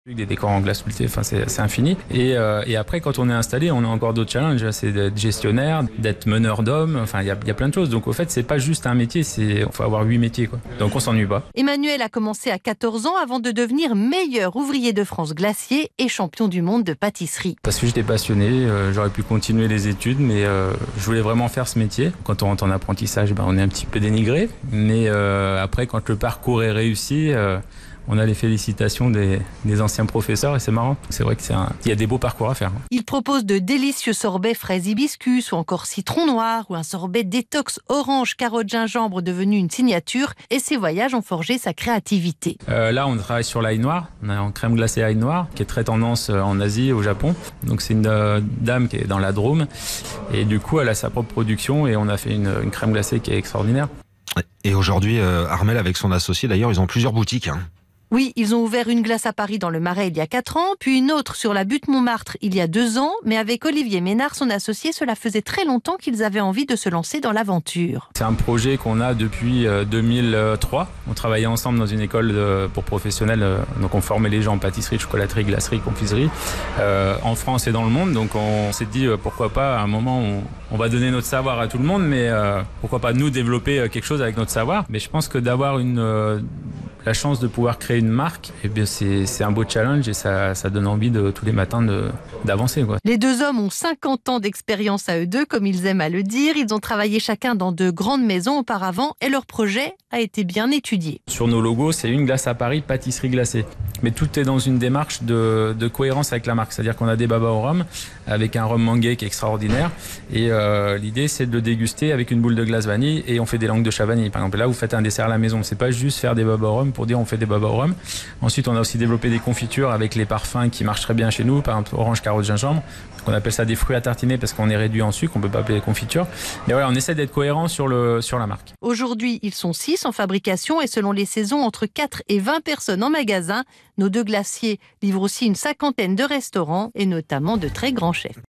Des décors en glace sculptée, enfin c'est infini. Et après, quand on est installé, on a encore d'autres challenges. C'est d'être gestionnaire, d'être meneur d'hommes. Enfin, il y a plein de choses. Donc, au fait, c'est pas juste un métier. Il faut avoir 8 métiers, quoi. Donc, on s'ennuie pas. Emmanuel a commencé à 14 ans avant de devenir meilleur ouvrier de France glacier et champion du monde de pâtisserie. Parce que j'étais passionné, j'aurais pu continuer les études, mais je voulais vraiment faire ce métier. Quand on rentre en apprentissage, on est un petit peu dénigré. Mais après, quand le parcours est réussi, on a les félicitations des anciens professeurs et c'est marrant. C'est vrai qu'il y a des beaux parcours à faire. Il propose de délicieux sorbets fraises hibiscus ou encore citron noir ou un sorbet détox orange carotte gingembre devenu une signature et ses voyages ont forgé sa créativité. Là, on travaille sur l'ail noir. On a en crème glacée ail noir qui est très tendance en Asie et au Japon. Donc c'est une dame qui est dans la Drôme et du coup elle a sa propre production et on a fait une crème glacée qui est extraordinaire. Et aujourd'hui, Armelle avec son associé d'ailleurs, ils ont plusieurs boutiques. Oui, ils ont ouvert une glace à Paris dans le Marais il y a 4 ans, puis une autre sur la butte Montmartre il y a 2 ans. Mais avec Olivier Ménard, son associé, cela faisait très longtemps qu'ils avaient envie de se lancer dans l'aventure. C'est un projet qu'on a depuis 2003. On travaillait ensemble dans une école pour professionnels. Donc on formait les gens en pâtisserie, chocolaterie, glacerie, confiserie, en France et dans le monde. Donc on s'est dit pourquoi pas à un moment on va donner notre savoir à tout le monde, mais pourquoi pas nous développer quelque chose avec notre savoir. Mais je pense que d'avoir la chance de pouvoir créer une marque, eh bien c'est un beau challenge et ça donne envie de tous les matins d'avancer, quoi. Les deux hommes ont 50 ans d'expérience à eux deux, comme ils aiment à le dire. Ils ont travaillé chacun dans de grandes maisons auparavant et leur projet a été bien étudié. Sur nos logos, c'est une glace à Paris, pâtisserie glacée. Mais tout est dans une démarche de cohérence avec la marque. C'est-à-dire qu'on a des baba au rhum avec un rhum mangué qui est extraordinaire. Et l'idée, c'est de le déguster avec une boule de glace vanille et on fait des langues de chat vanille. Par exemple, là, vous faites un dessert à la maison. C'est pas juste faire des baba au rhum pour dire on fait des baba au rhum. Ensuite, on a aussi développé des confitures avec les parfums qui marchent très bien chez nous. Par exemple, orange, carotte, gingembre. On appelle ça des fruits à tartiner parce qu'on est réduit en sucre. On peut pas appeler les confitures. Mais voilà, on essaie d'être cohérent sur la marque. Aujourd'hui, ils sont 6 en fabrication et selon les saisons, entre 4 et 20 personnes en magasin. Nos deux glaciers livrent aussi une 50aine de restaurants et notamment de très grands chefs.